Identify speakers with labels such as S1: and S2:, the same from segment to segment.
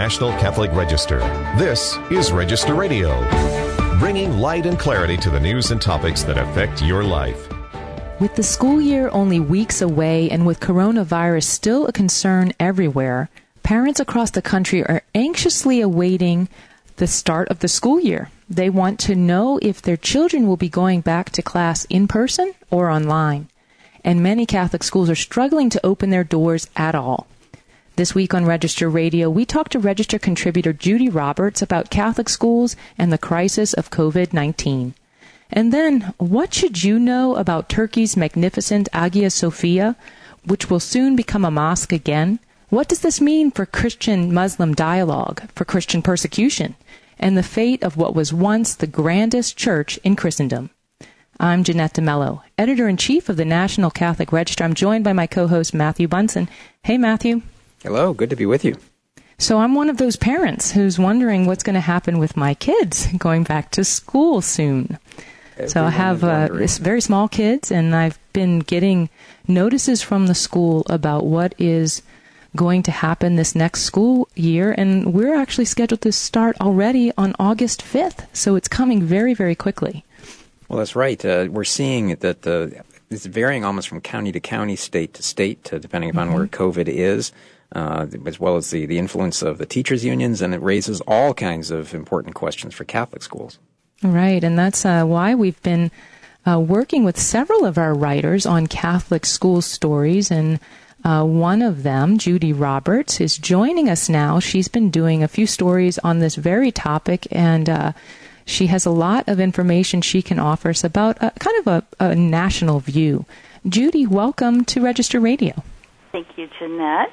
S1: National Catholic Register. This is Register Radio, bringing light and clarity to the news and topics that affect your life.
S2: With the school year only weeks away and with coronavirus still a concern everywhere, parents across the country are anxiously awaiting the start of the school year. They want to know if their children will be going back to class in person or online. And many Catholic schools are struggling to open their doors at all. This week on Register Radio, we talked to Register contributor Judy Roberts about Catholic schools and the crisis of COVID-19. And then, what should you know about Turkey's magnificent Hagia Sophia, which will soon become a mosque again? What does this mean for Christian-Muslim dialogue, for Christian persecution, and the fate of what was once the grandest church in Christendom? I'm Jeanette DeMello, Editor-in-Chief of the National Catholic Register. I'm joined by my co-host, Matthew Bunson. Hey, Matthew.
S3: Hello, good to be with you.
S2: So I'm one of those parents who's wondering what's going to happen with my kids going back to school soon. So I have very small kids, and I've been getting notices from the school about what is going to happen this next school year, and we're actually scheduled to start already on August 5th, so it's coming very, very quickly.
S3: Well, that's right. We're seeing that it's varying almost from county to county, state to state, depending upon where COVID is. As well as the influence of the teachers' unions, and it raises all kinds of important questions for Catholic schools.
S2: Right, and that's why we've been working with several of our writers on Catholic school stories, and one of them, Judy Roberts, is joining us now. She's been doing a few stories on this very topic, and she has a lot of information she can offer us about kind of a national view. Judy, welcome to Register Radio.
S4: Thank you, Jeanette.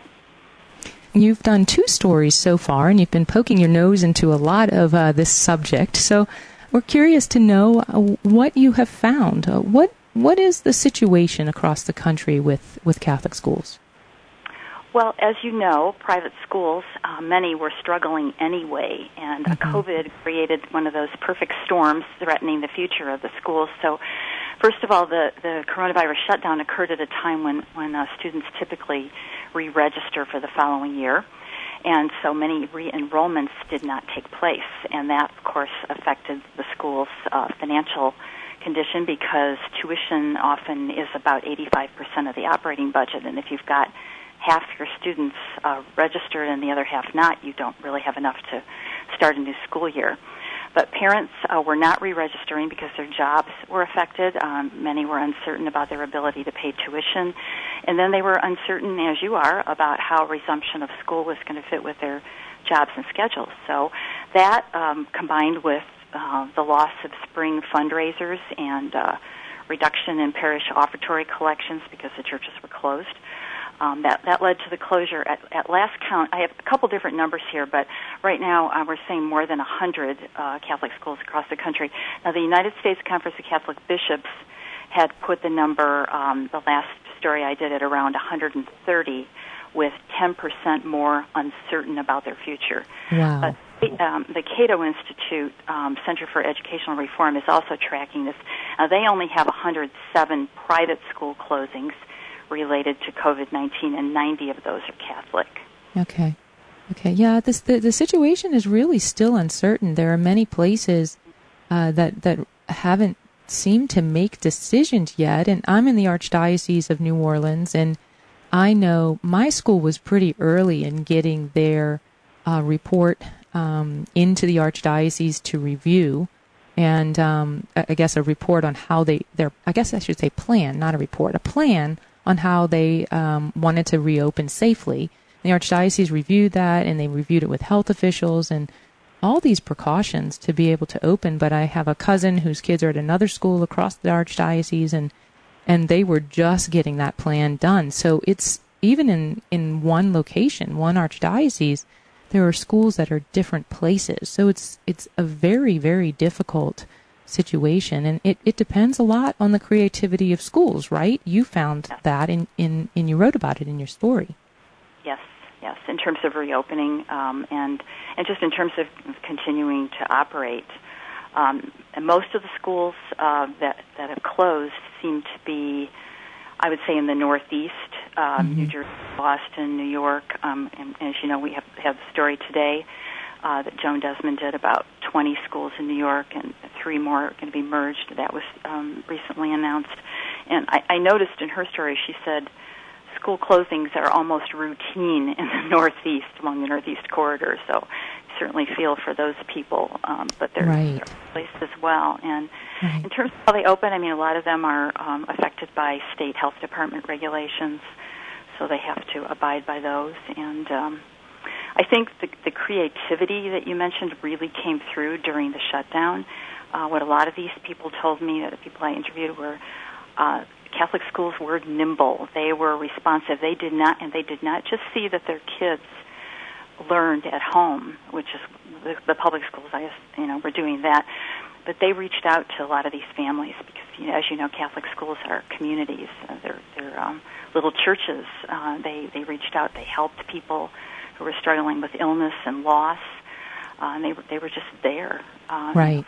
S2: You've done 2 stories so far, and you've been poking your nose into a lot of this subject. So we're curious to know what you have found. What is the situation across the country with Catholic schools?
S4: Well, as you know, private schools, many were struggling anyway, and COVID created one of those perfect storms threatening the future of the schools. So first of all, the coronavirus shutdown occurred at a time when students typically re-register for the following year, and so many re-enrollments did not take place, and that, of course, affected the school's financial condition because tuition often is about 85% of the operating budget, and if you've got half your students registered and the other half not, you don't really have enough to start a new school year. But parents were not re-registering because their jobs were affected. Many were uncertain about their ability to pay tuition. And then they were uncertain, as you are, about how resumption of school was going to fit with their jobs and schedules. So that, combined with the loss of spring fundraisers and reduction in parish offertory collections because the churches were closed, that led to the closure. At last count, I have a couple different numbers here, but right now we're saying more than 100 Catholic schools across the country. Now, the United States Conference of Catholic Bishops had put the number, the last story I did, at around 130, with 10% more uncertain about their future.
S2: Wow.
S4: The Cato Institute Center for Educational Reform is also tracking this. They only have 107 private school closings related to COVID-19, and 90 of those are Catholic.
S2: Okay. Yeah, the situation is really still uncertain. There are many places that haven't seemed to make decisions yet, and I'm in the Archdiocese of New Orleans, and I know my school was pretty early in getting their report into the Archdiocese to review, and I guess a report on how plan, not a report, a plan on how they wanted to reopen safely. The Archdiocese reviewed that, and they reviewed it with health officials and all these precautions to be able to open. But I have a cousin whose kids are at another school across the Archdiocese, and they were just getting that plan done. So it's even in one location, one Archdiocese, there are schools that are different places. So it's a very, very difficult situation, and it depends a lot on the creativity of schools, right? You found that in you wrote about it in your story.
S4: Yes, in terms of reopening and just in terms of continuing to operate. And most of the schools that have closed seem to be, I would say, in the Northeast, New Jersey, Boston, New York, and as you know, we have the story today that Joan Desmond did about 20 schools in New York, and 3 more are going to be merged. That was recently announced. And I noticed in her story, she said school closings are almost routine in the Northeast, along the Northeast corridor, so certainly feel for those people, but they're a place as well. And in terms of how they open, I mean, a lot of them are affected by state health department regulations, so they have to abide by those. And I think the creativity that you mentioned really came through during the shutdown. What a lot of these people told me, the people I interviewed, were Catholic schools were nimble. They were responsive. They did not just see that their kids learned at home, which is the public schools. Were doing that, but they reached out to a lot of these families because, as you know, Catholic schools are communities. They're little churches. They reached out. They helped people who were struggling with illness and loss. And they were just there.
S2: Right.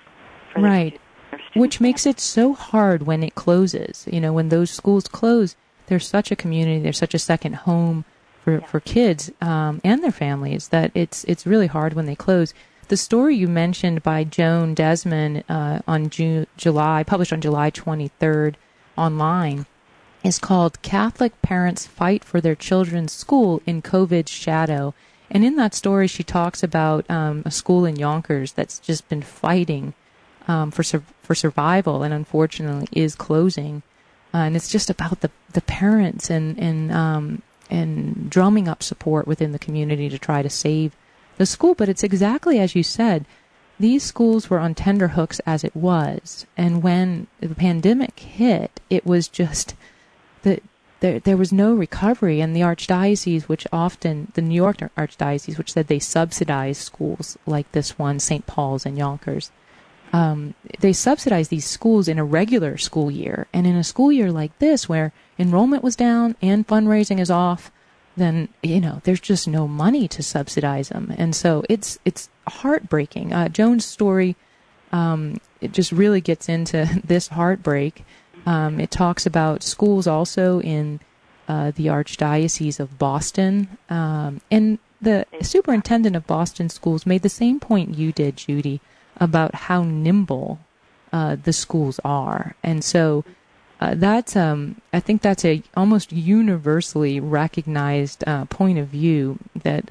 S2: Which makes it so hard when it closes. When those schools close, there's such a community, there's such a second home for kids and their families that it's really hard when they close. The story you mentioned by Joan Desmond on July, published on July 23rd online, is called "Catholic Parents Fight for Their Children's School in COVID's Shadow." And in that story, she talks about a school in Yonkers that's just been fighting for survival, and unfortunately is closing. And it's just about the parents and drumming up support within the community to try to save the school. But it's exactly as you said. These schools were on tenterhooks as it was, and when the pandemic hit, it was just there was no recovery. And the archdiocese, the New York archdiocese, which said they subsidize schools like this one, St. Paul's and Yonkers, they subsidize these schools in a regular school year. And in a school year like this, where enrollment was down and fundraising is off, then, there's just no money to subsidize them. And so it's heartbreaking. Joan's story, it just really gets into this heartbreak. It talks about schools also in the Archdiocese of Boston. And the superintendent of Boston schools made the same point you did, Judy, about how nimble the schools are. And so that's I think that's a almost universally recognized point of view that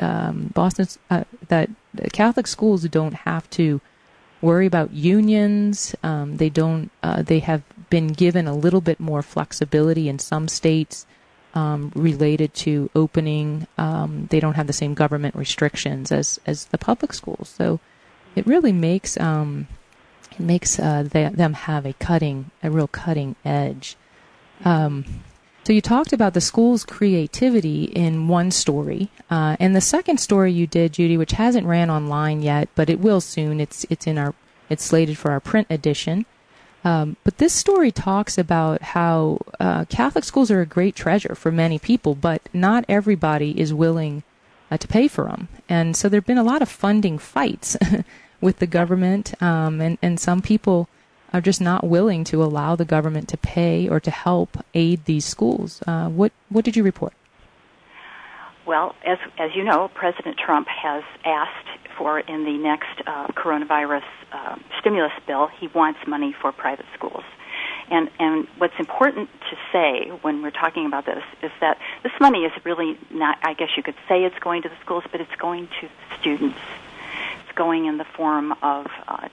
S2: that Catholic schools don't have to worry about unions. They have been given a little bit more flexibility in some states related to opening. They don't have the same government restrictions as the public schools. So it really makes them have a real cutting edge. So you talked about the school's creativity in one story, and the second story you did, Judy, which hasn't ran online yet, but it will soon. It's slated for our print edition. But this story talks about how Catholic schools are a great treasure for many people, but not everybody is willing to pay for them. And so there have been a lot of funding fights with the government, and some people are just not willing to allow the government to pay or to help aid these schools. What did you report?
S4: Well, as you know, President Trump has asked for, in the next coronavirus stimulus bill, he wants money for private schools. And what's important to say when we're talking about this is that this money is really not, I guess you could say it's going to the schools, but it's going to the students. It's going in the form of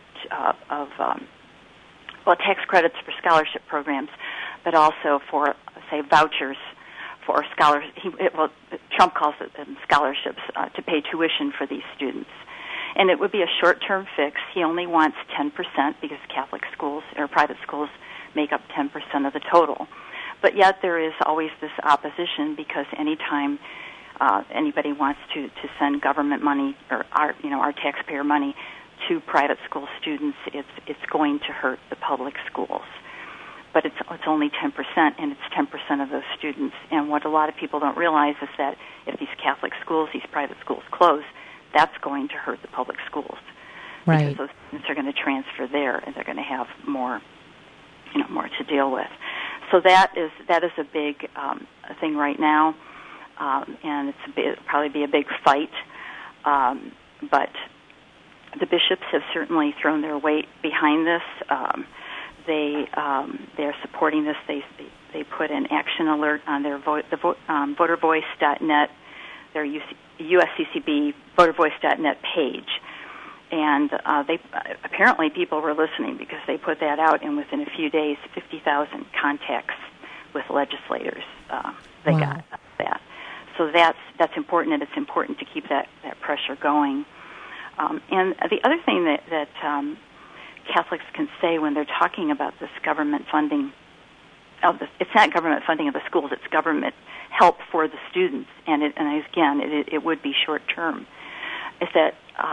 S4: tax credits for scholarship programs, but also for, say, vouchers for scholars. Trump calls it scholarships to pay tuition for these students. And it would be a short-term fix. He only wants 10% because Catholic schools or private schools make up 10% of the total. But yet there is always this opposition because anytime anybody wants to send government money or our taxpayer money to private school students, it's going to hurt the public schools. But it's only 10%, and it's 10% of those students. And what a lot of people don't realize is that if these Catholic schools, these private schools close, that's going to hurt the public schools.
S2: Right.
S4: Because those students are going to transfer there, and they're going to have more to deal with. So that is a big thing right now, and it'll probably be a big fight. But the bishops have certainly thrown their weight behind this. They're supporting this. They put an action alert on their votervoice.net, their USCCB votervoice.net page. And apparently people were listening because they put that out, and within a few days, 50,000 contacts with legislators they got that. So that's important, and it's important to keep that pressure going. And the other thing that Catholics can say when they're talking about this government funding it's not government funding of the schools; it's government help for the students, and it would be short term. Is that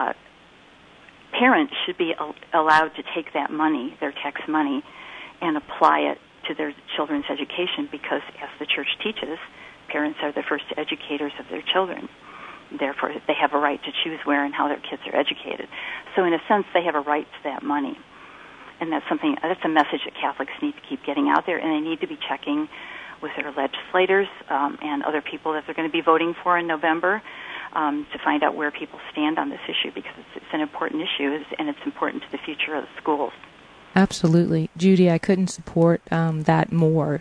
S4: parents should be allowed to take that money, their tax money, and apply it to their children's education, because, as the Church teaches, parents are the first educators of their children. Therefore, they have a right to choose where and how their kids are educated. So, in a sense, they have a right to that money. And that's a message that Catholics need to keep getting out there, and they need to be checking with their legislators and other people that they're going to be voting for in November to find out where people stand on this issue, because it's an important issue, and it's important to the future of the schools.
S2: Absolutely. Judy, I couldn't support that more.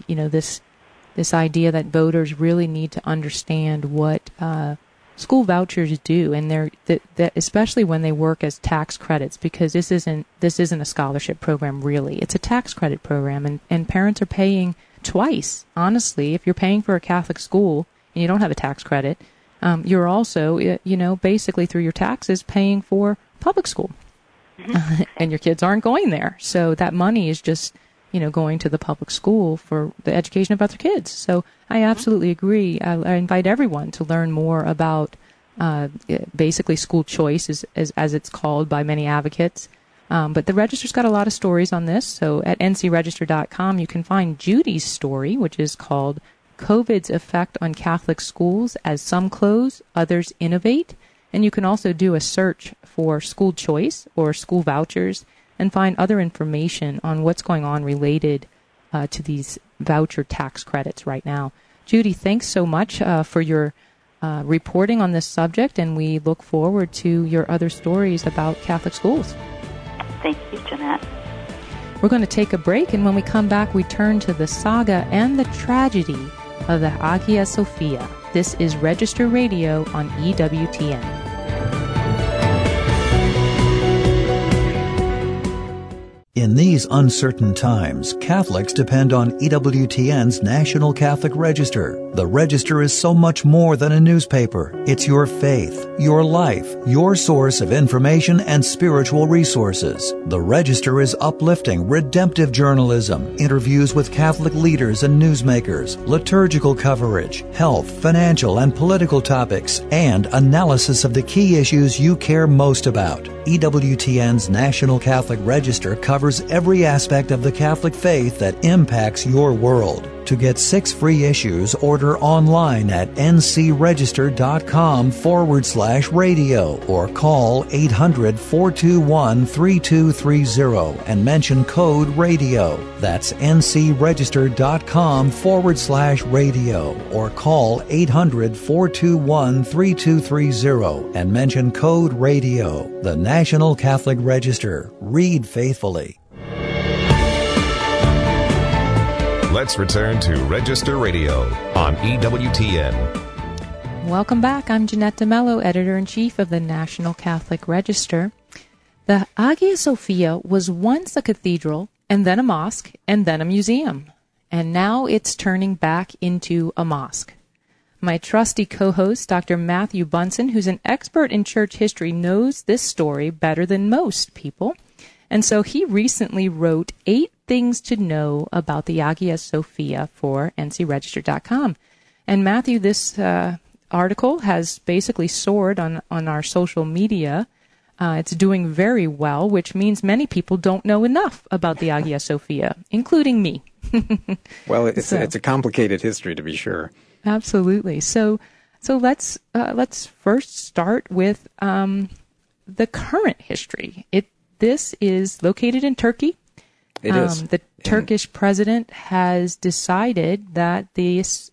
S2: This idea that voters really need to understand what school vouchers do, and that especially when they work as tax credits, because this isn't a scholarship program really. It's a tax credit program, and parents are paying twice. Honestly, if you're paying for a Catholic school and you don't have a tax credit, you're also, basically through your taxes paying for public school. And your kids aren't going there. So that money is just, going to the public school for the education of other kids. So I absolutely agree. I invite everyone to learn more about basically school choice, as it's called by many advocates. But the Register's got a lot of stories on this. So at ncregister.com, you can find Judy's story, which is called COVID's Effect on Catholic Schools as Some Close, Others Innovate. And you can also do a search for school choice or school vouchers and find other information on what's going on related to these voucher tax credits right now. Judy, thanks so much for your reporting on this subject, and we look forward to your other stories about Catholic schools.
S4: Thank you, Jeanette.
S2: We're going to take a break, and when we come back, we turn to the saga and the tragedy of the Hagia Sophia. This is Register Radio on EWTN.
S5: In these uncertain times, Catholics depend on EWTN's National Catholic Register. The Register is so much more than a newspaper. It's your faith, your life, your source of information and spiritual resources. The Register is uplifting, redemptive journalism, interviews with Catholic leaders and newsmakers, liturgical coverage, health, financial, and political topics, and analysis of the key issues you care most about. EWTN's National Catholic Register covers every aspect of the Catholic faith that impacts your world. To get 6 free issues, order online at ncregister.com/radio or call 800-421-3230 and mention code RADIO. That's ncregister.com/radio or call 800-421-3230 and mention code RADIO. The National Catholic Register. Read faithfully.
S1: Let's return to Register Radio on EWTN.
S2: Welcome back. I'm Jeanette DeMello, Editor-in-Chief of the National Catholic Register. The Hagia Sophia was once a cathedral, and then a mosque, and then a museum. And now it's turning back into a mosque. My trusty co-host, Dr. Matthew Bunson, who's an expert in church history, knows this story better than most people. And so he recently wrote 8 things to know about the Hagia Sophia for ncregister.com. And Matthew, this article has basically soared on our social media. It's doing very well, which means many people don't know enough about the Hagia Sophia, including me.
S3: Well, it's a complicated history, to be sure.
S2: Absolutely. So let's first start with the current history. This is located in Turkey.
S3: It is.
S2: The Turkish president has decided that this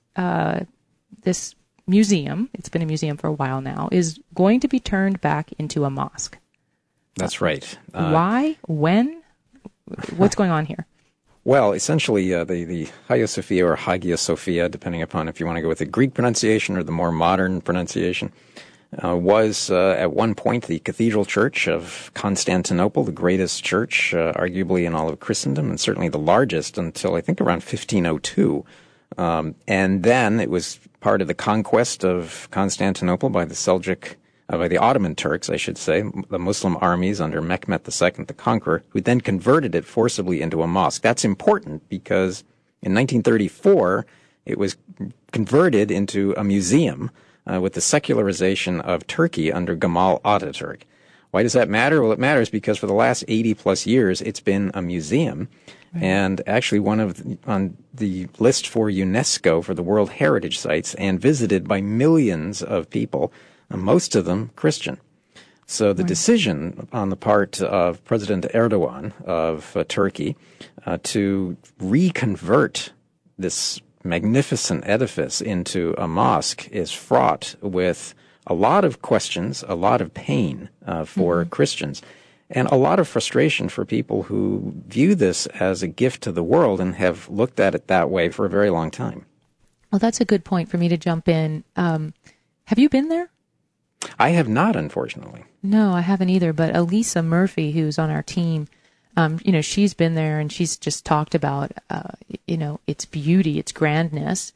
S2: museum, it's been a museum for a while now, is going to be turned back into a mosque.
S3: That's right.
S2: Why? When? What's going on here?
S3: Well, essentially, the Hagia Sophia or Hagia Sophia, depending upon if you want to go with the Greek pronunciation or the more modern pronunciation, was at one point the Cathedral Church of Constantinople, the greatest church, arguably in all of Christendom, and certainly the largest until I think around 1502. And then it was part of the conquest of Constantinople by the Ottoman Turks, I should say, the Muslim armies under Mehmet II the Conqueror, who then converted it forcibly into a mosque. That's important because in 1934, it was converted into a museum with the secularization of Turkey under Gamal Ataturk. Why does that matter? Well, it matters because for the last 80 plus years, it's been a museum. Right. And actually on the list for UNESCO for the World Heritage Sites and visited by millions of people, most of them Christian. So the decision on the part of President Erdogan of Turkey to reconvert this magnificent edifice into a mosque is fraught with a lot of questions, a lot of pain for Christians, and a lot of frustration for people who view this as a gift to the world and have looked at it that way for a very long time.
S2: Well, that's a good point for me to jump in. Have you been there?
S3: I have not, unfortunately.
S2: No, I haven't either, but Elisa Murphy, who's on our team, she's been there and she's just talked about, its beauty, its grandness.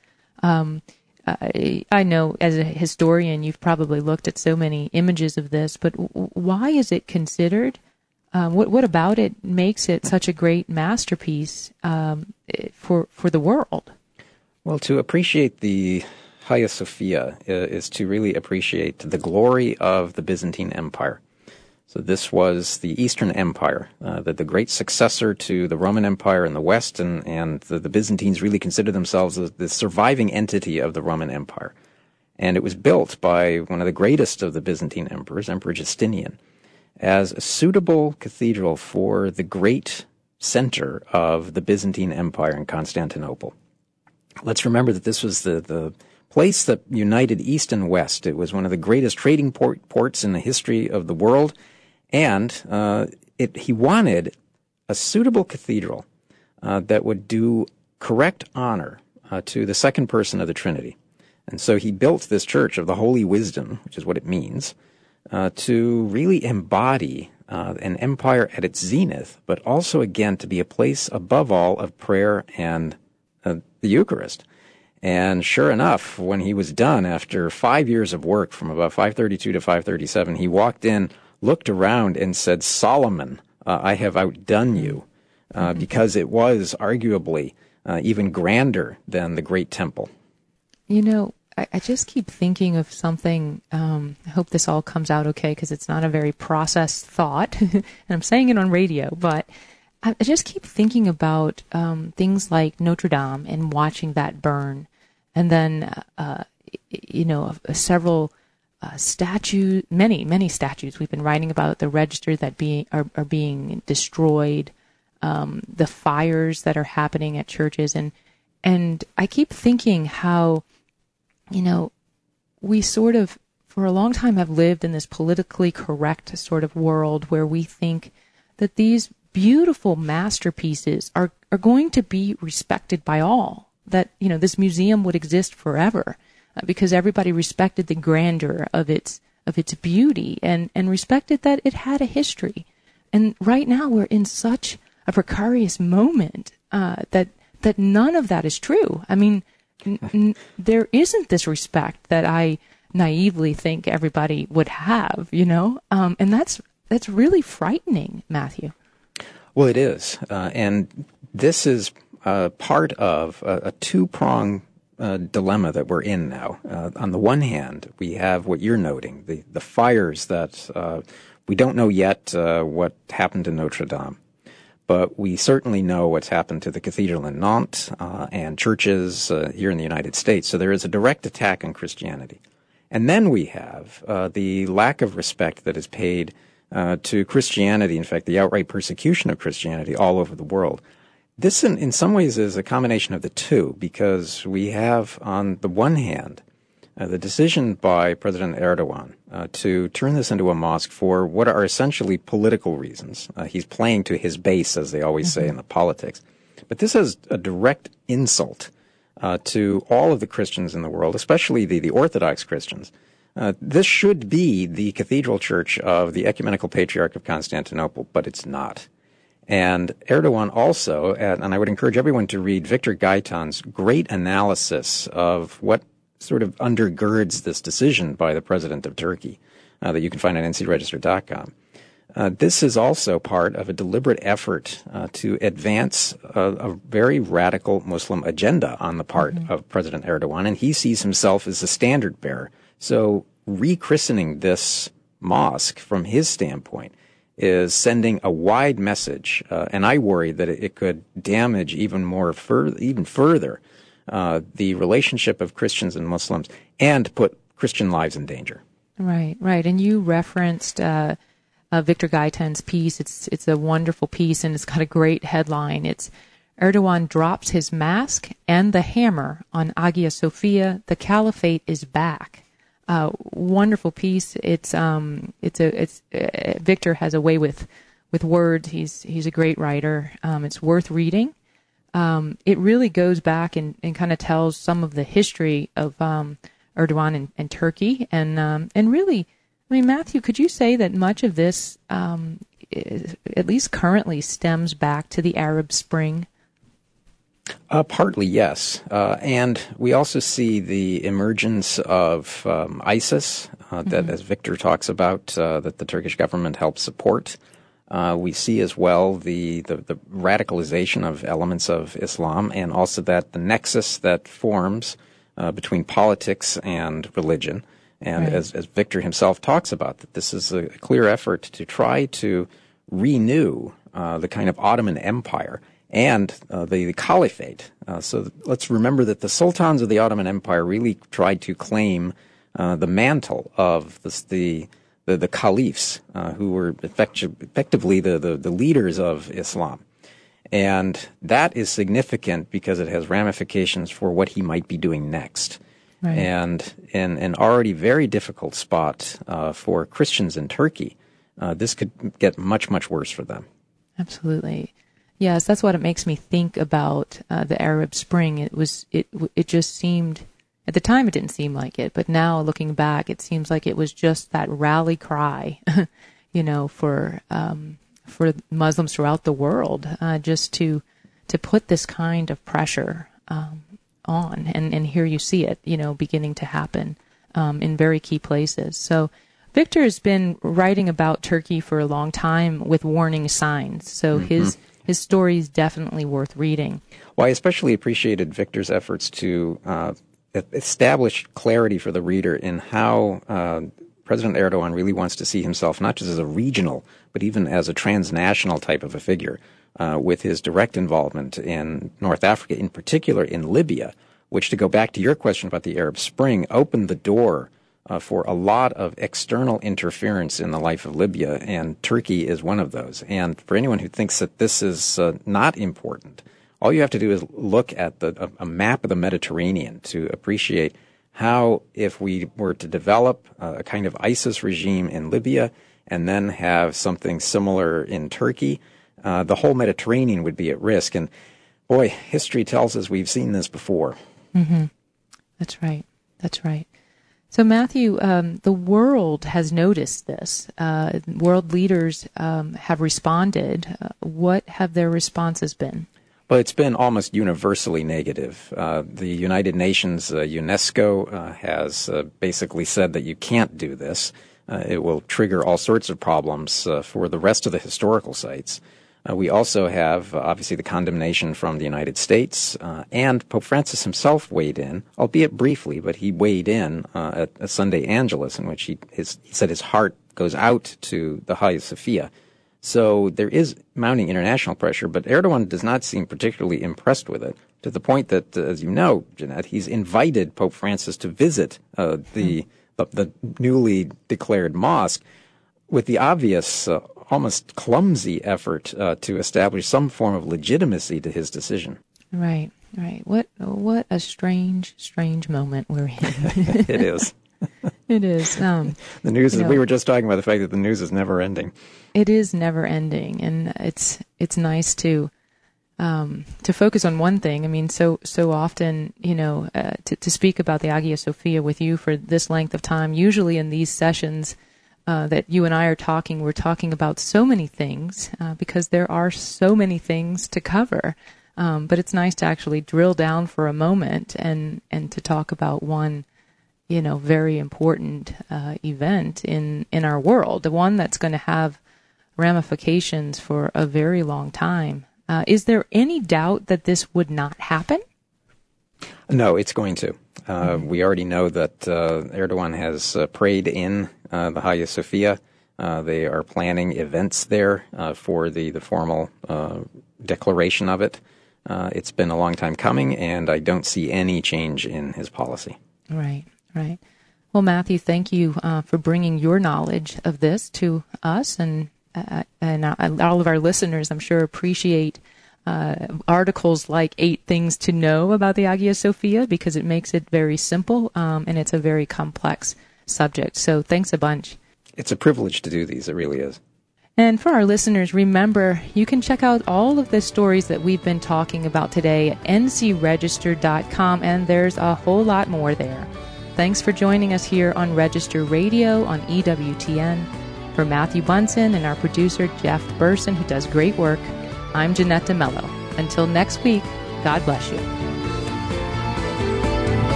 S2: I know as a historian, you've probably looked at so many images of this, but why is it considered? What about it makes it such a great masterpiece for the world?
S3: Well, to appreciate the Hagia Sophia is to really appreciate the glory of the Byzantine Empire. So this was the Eastern Empire, the great successor to the Roman Empire in the West, and the Byzantines really consider themselves the surviving entity of the Roman Empire. And it was built by one of the greatest of the Byzantine emperors, Emperor Justinian, as a suitable cathedral for the great center of the Byzantine Empire in Constantinople. Let's remember that this was the place that united East and West. It was one of the greatest trading ports in the history of the world. And he wanted a suitable cathedral that would do correct honor to the second person of the Trinity. And so he built this Church of the Holy Wisdom, which is what it means, to really embody an empire at its zenith, but also, again, to be a place above all of prayer and the Eucharist. And sure enough, when he was done, after 5 years of work from about 532 to 537, he walked in, looked around and said, Solomon, I have outdone you, because it was arguably even grander than the great temple.
S2: I just keep thinking of something, I hope this all comes out okay because it's not a very processed thought, and I'm saying it on radio, but I just keep thinking about things like Notre Dame and watching that burn, and then, several statues, many statues. We've been writing about the register that are being destroyed, the fires that are happening at churches, and I keep thinking how, we sort of for a long time have lived in this politically correct sort of world where we think that these beautiful masterpieces are going to be respected by all. That this museum would exist forever. Because everybody respected the grandeur of its beauty and respected that it had a history. And right now we're in such a precarious moment that none of that is true. I mean, there isn't this respect that I naively think everybody would have, and that's really frightening, Matthew.
S3: Well, it is, and this is part of a two-pronged dilemma that we're in now. On the one hand, we have what you're noting, the fires that we don't know yet what happened to Notre Dame, but we certainly know what's happened to the cathedral in Nantes and churches here in the United States. So there is a direct attack on Christianity. And then we have the lack of respect that is paid to Christianity, in fact, the outright persecution of Christianity all over the world. This, in some ways, is a combination of the two, because we have, on the one hand, the decision by President Erdogan to turn this into a mosque for what are essentially political reasons. He's playing to his base, as they always say in the politics. But this is a direct insult to all of the Christians in the world, especially the Orthodox Christians. This should be the cathedral church of the Ecumenical Patriarch of Constantinople, but it's not. And Erdogan also, and I would encourage everyone to read Victor Gaitan's great analysis of what sort of undergirds this decision by the president of Turkey, that you can find on ncregister.com. This is also part of a deliberate effort to advance a very radical Muslim agenda on the part of President Erdogan, and he sees himself as a standard bearer. So rechristening this mosque from his standpoint is sending a wide message, and I worry that it could damage even further the relationship of Christians and Muslims and put Christian lives in danger.
S2: Right. And you referenced Victor Gaitan's piece. It's a wonderful piece, and it's got a great headline. It's Erdogan drops his mask and the hammer on Hagia Sophia. The caliphate is back. Wonderful piece. Victor has a way with words. He's a great writer. It's worth reading. It really goes back and kind of tells some of the history of Erdogan and Turkey, and really, I mean, Matthew, could you say that much of this, at least currently, stems back to the Arab Spring?
S3: Partly, yes. And we also see the emergence of ISIS, that, as Victor talks about, that the Turkish government helped support. We see as well the radicalization of elements of Islam, and also that the nexus that forms between politics and religion. And right. as Victor himself talks about, that this is a clear effort to try to renew the kind of Ottoman Empire and the caliphate. So let's remember that the sultans of the Ottoman Empire really tried to claim the mantle of the caliphs, who were effectively the leaders of Islam. And that is significant because it has ramifications for what he might be doing next. Right. And in an already very difficult spot for Christians in Turkey, this could get much, much worse for them.
S2: Absolutely. Yes, that's what it makes me think about the Arab Spring. It just seemed, at the time it didn't seem like it, but now looking back, it seems like it was just that rally cry, for Muslims throughout the world, just to put this kind of pressure on, and here you see it, beginning to happen in very key places. So Victor has been writing about Turkey for a long time with warning signs. So his story is definitely worth reading.
S3: Well, I especially appreciated Victor's efforts to establish clarity for the reader in how President Erdogan really wants to see himself not just as a regional, but even as a transnational type of a figure, with his direct involvement in North Africa, in particular in Libya, which, to go back to your question about the Arab Spring, opened the door for a lot of external interference in the life of Libya, and Turkey is one of those. And for anyone who thinks that this is not important, all you have to do is look at a map of the Mediterranean to appreciate how, if we were to develop a kind of ISIS regime in Libya and then have something similar in Turkey, the whole Mediterranean would be at risk. And boy, history tells us we've seen this before.
S2: Mm-hmm. That's right. So, Matthew, the world has noticed this. World leaders have responded. What have their responses been?
S3: Well, it's been almost universally negative. The United Nations, UNESCO, has basically said that you can't do this. It will trigger all sorts of problems for the rest of the historical sites. We also have, obviously, the condemnation from the United States, and Pope Francis himself weighed in, albeit briefly, but he weighed in at a Sunday Angelus, in which he said his heart goes out to the Hagia Sophia. So there is mounting international pressure, but Erdogan does not seem particularly impressed with it, to the point that, as you know, Jeanette, he's invited Pope Francis to visit the newly declared mosque, with the obvious, almost clumsy effort to establish some form of legitimacy to his decision.
S2: Right. What a strange moment we're in.
S3: It is.
S2: It is.
S3: The news is, we were just talking about the fact that the news is never ending.
S2: It is never ending, and it's nice to focus on one thing. I mean, so often, to speak about the Hagia Sophia with you for this length of time, usually in these sessions that you and I are talking, we're talking about so many things because there are so many things to cover. But it's nice to actually drill down for a moment and to talk about one, very important event in our world, the one that's going to have ramifications for a very long time. Is there any doubt that this would not happen?
S3: No, it's going to. We already know that Erdogan has prayed in the Hagia Sophia. They are planning events there for the formal declaration of it. It's been a long time coming, and I don't see any change in his policy. Right.
S2: Well, Matthew, thank you for bringing your knowledge of this to us, and all of our listeners, I'm sure, appreciate articles like 8 Things to Know about the Hagia Sophia, because it makes it very simple, and it's a very complex subject. So thanks a bunch.
S3: It's a privilege to do these. It really is.
S2: And for our listeners, remember, you can check out all of the stories that we've been talking about today at ncregister.com, and there's a whole lot more there. Thanks for joining us here on Register Radio on EWTN. For Matthew Bunson and our producer, Jeff Burson, who does great work, I'm Jeanette DeMello. Until next week, God bless you.